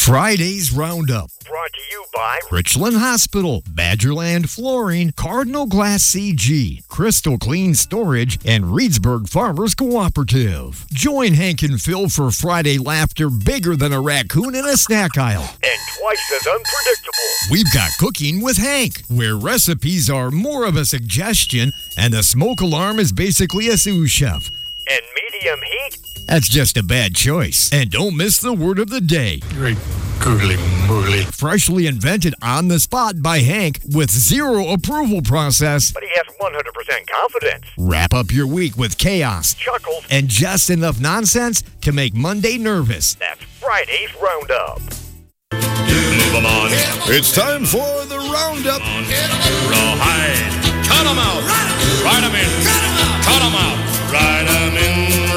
Friday's Roundup. Brought to you by Richland Hospital, Badgerland Flooring, Cardinal Glass CG, Crystal Clean Storage, and Reedsburg Farmers Cooperative. Join Hank and Phil for Friday laughter bigger than a raccoon in a snack aisle. and twice as unpredictable. We've got Cooking with Hank, where recipes are more of a suggestion and the smoke alarm is basically a sous chef. And medium heat. That's just a bad choice. And don't miss the word of the day. Great googly moogly. Freshly invented on the spot by Hank with zero approval process. But he has 100% confidence. Wrap up your week with chaos Chuckles. and just enough nonsense to make Monday nervous. That's Friday's Roundup. Move 'em on. It's time for the Roundup. Rawhide. Cut 'em out. Ride 'em in. Cut 'em out. Ride 'em in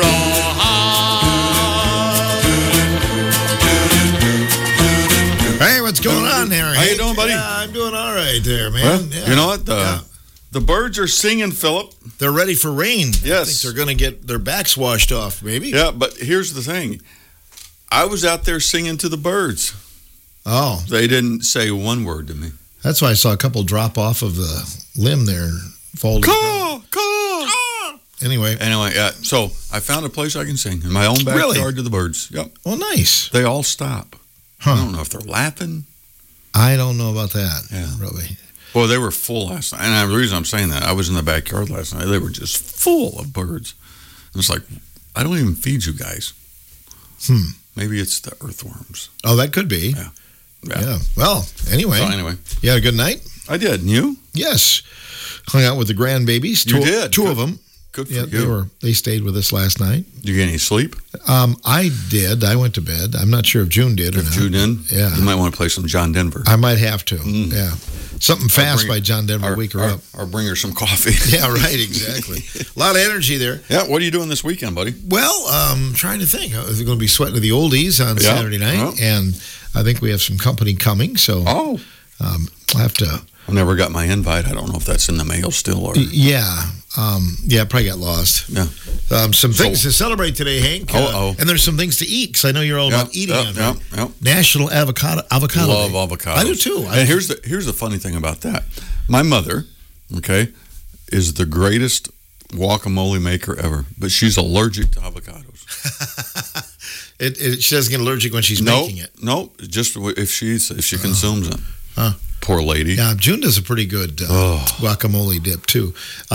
rawhide. Hey, what's going on there? How you doing, buddy? Yeah, I'm doing all right there, man. Well, Yeah. you know what? The birds are singing, Philip. They're ready for rain. Yes. I think they're going to get their backs washed off, maybe. Yeah, but here's the thing. I was out there singing to the birds. Oh, They didn't say one word to me. that's why I saw a couple drop off of the limb there and fall. Caw, caw. Anyway, Anyway, so I found a place I can sing in my own backyard Really? to the birds. Yep. well, nice. They all stop. Huh. I don't know if they're laughing. I don't know about that. Yeah. Really. Well, they were full last night. And the reason I'm saying that, I was in the backyard last night. They were just full of birds. It's like, I don't even feed you guys. Maybe it's the earthworms. Oh, that could be. Yeah. Well, anyway, So anyway, you had a good night? I did. And you? Yes. Hung out with the grandbabies. You did? Two Good. of them. Good for Yeah, you. they stayed with us last night. Did you get any sleep? I did. I went to bed. I'm not sure if June did or If not. June in? Yeah. You might want to play some John Denver. I might have to. Yeah. Something fast bring- by John Denver to wake her up. Or bring her some coffee. Yeah, right, exactly. A lot of energy there. Yeah, what are you doing this weekend, buddy? Well, trying to think. I was going to be sweating to the oldies on Yeah, Saturday night, yeah. and I think we have some company coming, so Oh. I'll have to. I never got my invite. I don't know if that's in the mail still or... Yeah, probably got lost. Yeah. Some things to celebrate today, Hank. And there's some things to eat, because I know you're all about eating on Yeah, that. yeah. National Avocado Love Day. avocados. I do too. And here's the funny thing about that. My mother, okay, is the greatest guacamole maker ever, but she's allergic to avocados. She doesn't get allergic when she's making it. No, just if she consumes it. Huh. Poor lady. Yeah, June does a pretty good guacamole dip too.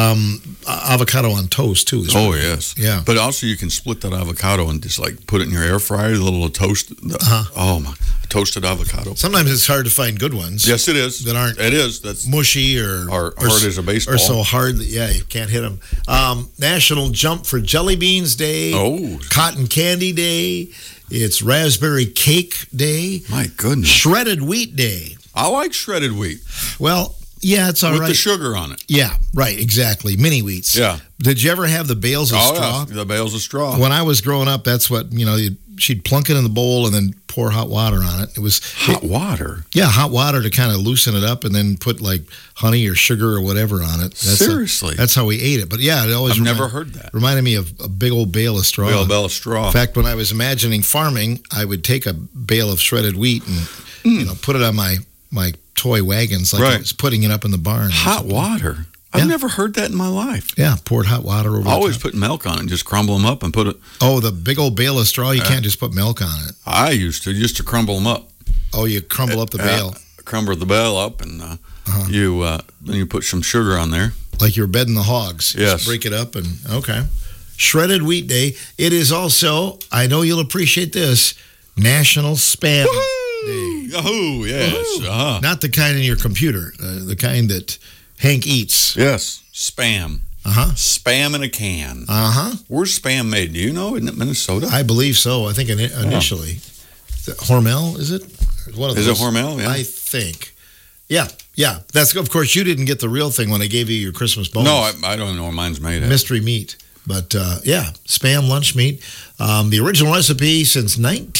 Avocado on toast too. Oh yes, Yeah. But also you can split that avocado and just like put it in your air fryer, a little toast. Oh my, toasted avocado. Sometimes it's hard to find good ones. Yes, it is. That aren't It is. That's mushy or hard as a baseball. or so hard that you can't hit them. National Jump for Jelly Beans Day. Oh. Cotton Candy Day. It's Raspberry Cake Day. My goodness. Shredded Wheat Day. I like shredded wheat Well, yeah, it's all right. with the sugar on it. Yeah, right, exactly. Mini wheats. Yeah. Did you ever have the bales of straw? Yeah, the bales of straw. When I was growing up, that's what, she'd plunk it in the bowl and then pour hot water on it. It was Hot water. Yeah, hot water to kind of loosen it up and then put like honey or sugar or whatever on it. Seriously? That's how we ate it. But yeah, it always I've never heard that. reminded me of a big old bale of straw. Bale of straw. In fact, when I was imagining farming, I would take a bale of shredded wheat and put it on my toy wagons like I was putting it up in the barn. Hot water. I've never heard that in my life. Yeah, poured hot water over I always the top. put milk on it, just crumble them up and put it. Oh, the big old bale of straw, you can't just put milk on it. I used to, just to crumble them up. Oh, you crumble up the bale. Crumble the bale up and then you put some sugar on there. Like you're bedding the hogs. Yes. Just break it up and, okay. Shredded Wheat Day. It is also, I know you'll appreciate this, National Spam Day. Yahoo! Yes. Uh-huh. Not the kind in your computer, the kind that Hank eats. Yes. Spam. Uh-huh. Spam in a can. Uh-huh. Where's spam made? Do you know? Isn't it Minnesota? I believe so. I think initially. Hormel, is it? One of Is those. it Hormel? Yeah. I think. Yeah. That's, of course, you didn't get the real thing when I gave you your Christmas bonus. No, I don't know where mine's made at. Mystery meat. But, Spam lunch meat. The original recipe since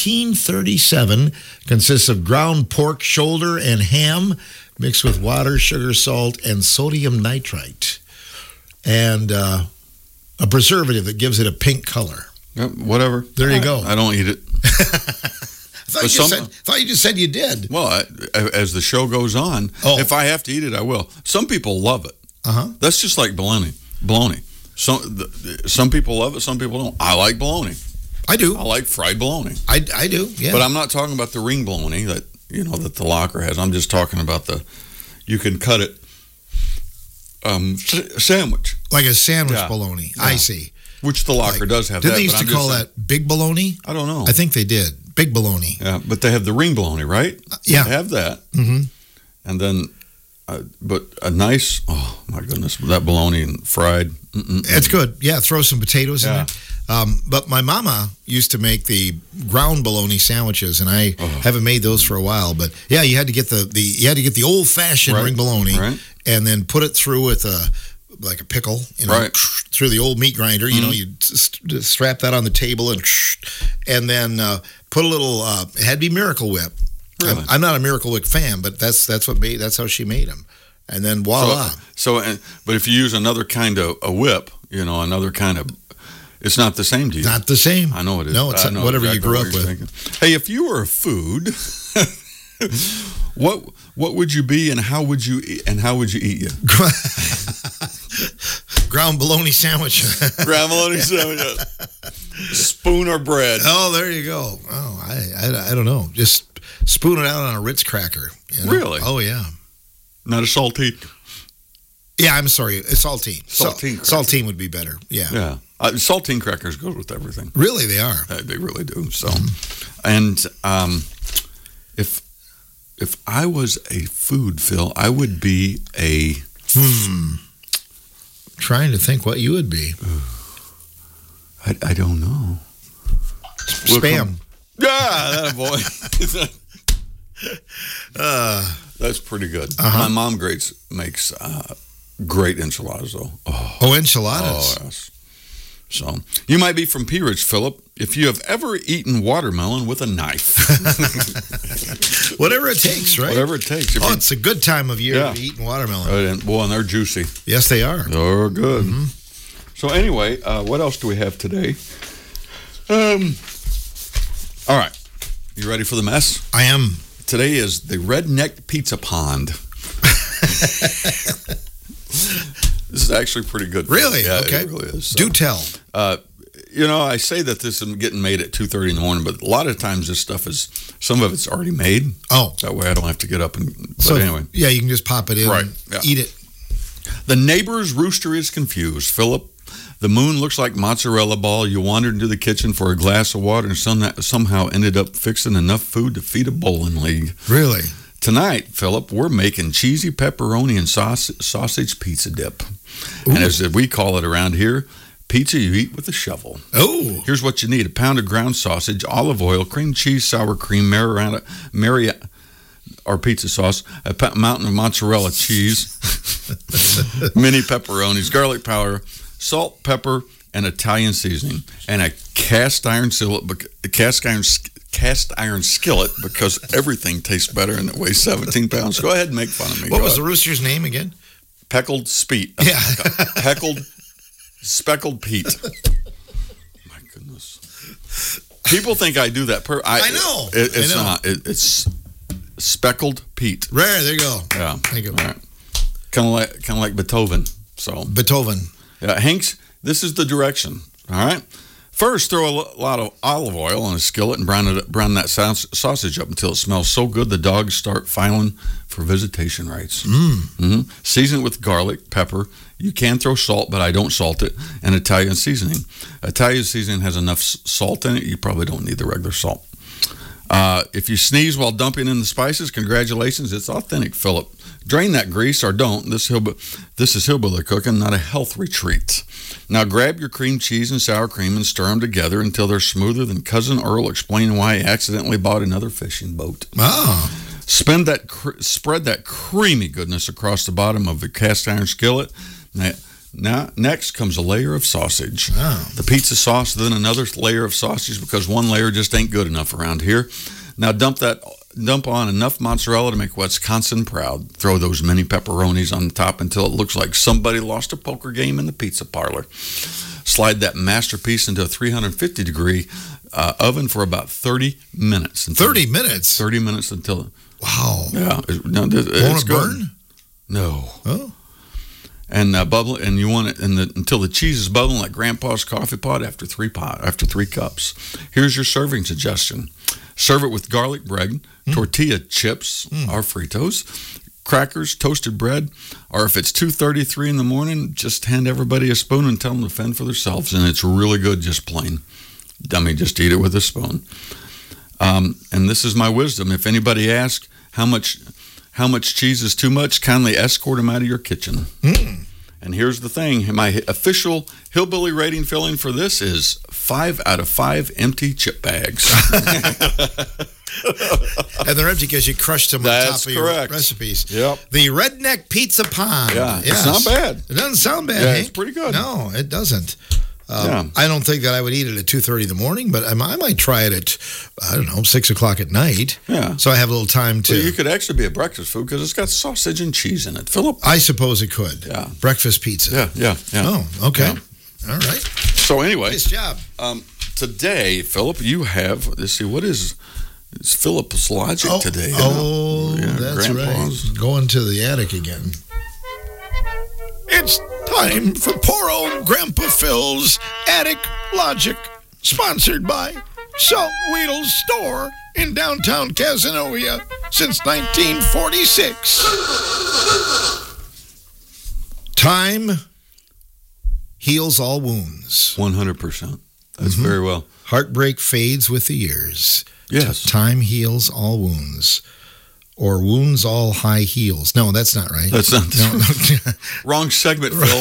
1937 consists of ground pork shoulder and ham mixed with water, sugar, salt, and sodium nitrite. And a preservative that gives it a pink color. Yep, whatever. There you go. I don't eat it. thought you just said you did. Well, as the show goes on, if I have to eat it, I will. Some people love it. That's just like bologna. Some people love it, some people don't. I like bologna. I do. I like fried bologna. I do, yeah. But I'm not talking about the ring bologna that the locker has. I'm just talking about you can cut it sandwich. Like a sandwich bologna. Yeah. I see. Which the locker does have. Didn't they used to call that big bologna? I don't know. I think they did. Big bologna. Yeah, but they have the ring bologna, right? Yeah. They have that. Mm-hmm. And then, but a nice, oh my goodness, that bologna and fried. It's good. Yeah, throw some potatoes in there. But my mama used to make the ground bologna sandwiches, and I haven't made those for a while. But yeah, you had to get the old fashioned ring bologna, and then put it through with like a pickle, through the old meat grinder. You know, you strap that on the table and then put a little. It had to be Miracle Whip. Really? I'm not a Miracle Whip fan, but that's how she made them. And then voila. But if you use another kind of a whip, another kind of. It's not the same to you. Not the same. I know it is. No, it's whatever you grew up with. Thinking. Hey, if you were a food, what would you be, and how would you eat you? Ground bologna sandwich. Ground bologna sandwich. Spoon or bread? Oh, there you go. Oh, I don't know. Just spoon it out on a Ritz cracker. Really? Oh yeah. Not a saltine. Yeah, I'm sorry. It's saltine. Saltine would be better. Yeah. Yeah. Saltine crackers go with everything. Really, they are. They really do. So, and if I was a food, Phil, I would be a. Trying to think what you would be. I don't know. Spam. Yeah, that boy. That's pretty good. My mom makes great enchiladas, though. Oh, enchiladas. Oh, yes. So, you might be from Pea Ridge, Philip, if you have ever eaten watermelon with a knife. Whatever it takes, right? Whatever it takes. It's a good time of year to be eating watermelon. And they're juicy. Yes, they are. They're good. Mm-hmm. So, anyway, what else do we have today? All right. You ready for the mess? I am. Today is the Redneck Pizza Pond. This is actually pretty good. Really? Yeah, okay. It really is. So, do tell. I say that this is getting made at 2:30 in the morning, but a lot of times this stuff some of it's already made. Oh. That way I don't have to get up anyway. Yeah, you can just pop it in and eat it. The neighbor's rooster is confused. Philip, the moon looks like mozzarella ball. You wandered into the kitchen for a glass of water and somehow ended up fixing enough food to feed a bowling league. Really? Tonight, Philip, we're making cheesy pepperoni and sausage pizza dip. Ooh. And as we call it around here, pizza you eat with a shovel. Oh. Here's what you need. a pound of ground sausage, olive oil, cream cheese, sour cream, or pizza sauce, a mountain of mozzarella cheese, mini pepperonis, garlic powder, salt, pepper, and Italian seasoning, and a cast iron skillet because everything tastes better and it weighs 17 pounds. Go ahead and make fun of me. What was the rooster's name again? Peckled Speet. Yeah. Speckled Pete. My goodness. People think I do that. I know. It's not. It's Speckled Pete. Rare. There you go. Yeah. Thank you. Right. Kind of like Beethoven. So Beethoven. Yeah, Hanks. This is the direction. All right. First, throw a lot of olive oil in a skillet and brown that sausage up until it smells so good the dogs start filing for visitation rights. Mm-hmm. Season it with garlic, pepper. You can throw salt, but I don't salt it, and Italian seasoning. Italian seasoning has enough salt in it. You probably don't need the regular salt. If you sneeze while dumping in the spices, congratulations, it's authentic, Philip. Drain that grease or don't. This is hillbilly cooking, not a health retreat. Now grab your cream cheese and sour cream and stir them together until they're smoother than Cousin Earl explaining why he accidentally bought another fishing boat. Oh. Spread that creamy goodness across the bottom of the cast iron skillet. Now, next comes a layer of sausage. Oh. The pizza sauce, then another layer of sausage because one layer just ain't good enough around here. Now dump on enough mozzarella to make Wisconsin proud. Throw those mini pepperonis on the top until it looks like somebody lost a poker game in the pizza parlor. Slide that masterpiece into a 350-degree oven for about 30 minutes. 30 minutes? 30 minutes until... Wow. Yeah. Won't it burn? No. Oh. And bubble, and you want it until the cheese is bubbling like Grandpa's coffee pot after 3 cups. Here's your serving suggestion: serve it with garlic bread, tortilla chips, or Fritos, crackers, toasted bread, or if it's 2:33 in the morning, just hand everybody a spoon and tell them to fend for themselves. And it's really good, just plain. I mean, just eat it with a spoon. And this is my wisdom: if anybody asks how much cheese is too much, kindly escort them out of your kitchen. And here's the thing. My official hillbilly rating filling for this is 5 out of 5 empty chip bags. And they're empty because you crushed them on That's top of correct. your recipes. Yep. The Redneck Pizza Pond. Yeah, Yes. it's not bad. It doesn't sound bad, Yeah, Hank. it's pretty good. No, it doesn't. Yeah. I don't think that I would eat it at 2:30 in the morning, but I might try it at, 6 o'clock at night. Yeah. So I have a little time to... Well, you could actually be a breakfast food because it's got sausage and cheese in it. Philip? I suppose it could. Yeah. Breakfast pizza. Yeah. Oh, okay. Yeah. All right. So anyway, Nice job. today, Philip, you have, let's see, it's Philip's Logic today. That's Grandpa's. right. Going to the attic again. It's time for poor old Grandpa Phil's Attic Logic, sponsored by Salt Wheedle's Store in downtown Cazenovia since 1946. Time heals all wounds. 100%. That's very well. Heartbreak fades with the years. Yes. Time heals all wounds. Or wounds all high heels. No, that's not right. That's not No. wrong segment, Phil.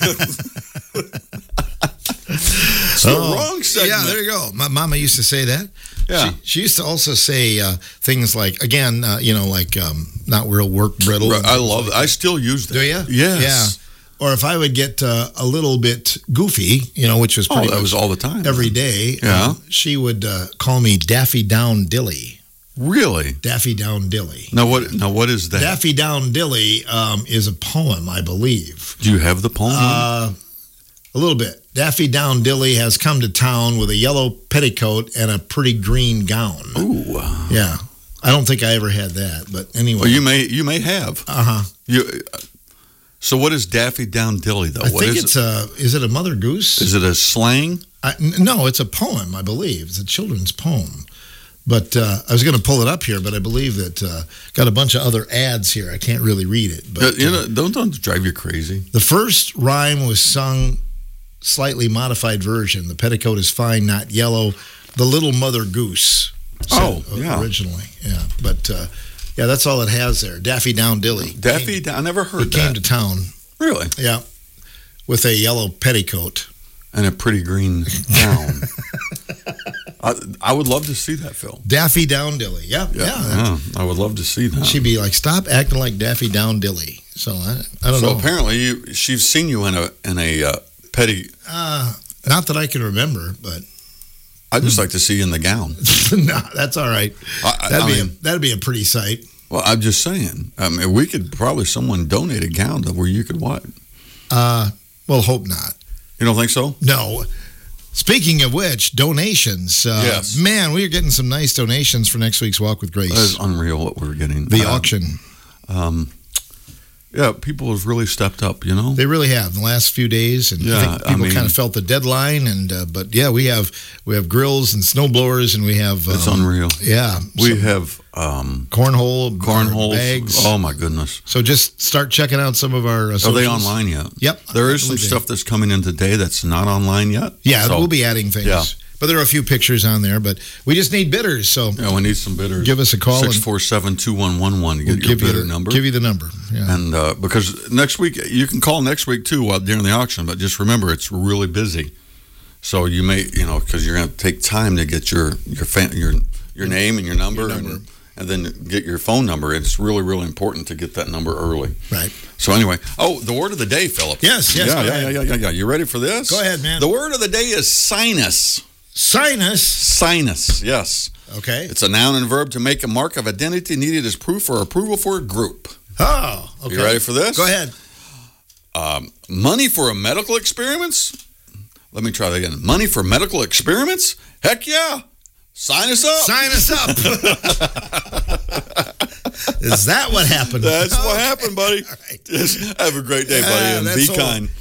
It's the wrong segment. Yeah, there you go. My mama used to say that. Yeah. She used to also say things like, again, not real work brittle. I love it. I still use that. Do you? Yes. Yeah. Or if I would get a little bit goofy, which was pretty that much was all the time. every day, Yeah. she would call me Daffy Down Dilly. Really? Daffy Down Dilly. Now what is that? Daffy Down Dilly is a poem, I believe. Do you have the poem? A little bit. Daffy Down Dilly has come to town with a yellow petticoat and a pretty green gown. Ooh. Yeah. I don't think I ever had that, but anyway. Well, you may have. Uh-huh. So what is Daffy Down Dilly, though? I think is it a mother goose? Is it a slang? No, it's a poem, I believe. It's a children's poem. But I was going to pull it up here, but I believe that got a bunch of other ads here. I can't really read it. But Don't drive you crazy. the first rhyme was sung slightly modified version. The petticoat is fine, not yellow. The little mother goose. Originally, yeah. But that's all it has there. Daffy Down Dilly. I never heard It that. came to town. Really? Yeah, with a yellow petticoat. And a pretty green gown. I would love to see that, Phil. Daffy Down Dilly. Yeah. I would love to see that. She'd be like, "Stop acting like Daffy Down Dilly." So I don't know. So apparently, she's seen you in a petty. Not that I can remember, but I'd just like to see you in the gown. no, that's all right. That'd be a pretty sight. Well, I'm just saying. I mean, we could probably someone donate a gown to where you could what? Well, hope not. You don't think so? No. Speaking of which, donations. Yes. Man, we are getting some nice donations for next week's Walk with Grace. That is unreal what we're getting. The auction. Yeah, people have really stepped up, They really have in the last few days, and I think people kind of felt the dedeadline. And but yeah, we have grills and snowblowers, and we have it's unreal. Yeah, we have cornhole bags. Oh my goodness! So just start checking out some of our. Are they online yet? Yep, there is some stuff that's coming in today that's not online yet. Yeah, we'll be adding things. Yeah. But there are a few pictures on there, but we just need bidders. So yeah, we need some bidders. Give us a call. 647-2111 to get your bidder number. Give you the number. Yeah. And because next week, you can call next week too during the auction, but just remember it's really busy. So you may, because you're going to take time to get your name and your number. And then get your phone number. It's really, really important to get that number early. Right. So anyway, the word of the day, Philip. Yes. Yeah. You ready for this? Go ahead, man. The word of the day is sinus. Sinus? Sinus, yes. Okay. It's a noun and verb to make a mark of identity needed as proof or approval for a group. Oh, okay. You ready for this? Go ahead. Money for a medical experiments? Let me try that again. Money for medical experiments? Heck yeah. Sign us up. Sign us up. Is that what happened? That's what happened, buddy. All right. Just have a great day, buddy, and be all. kind.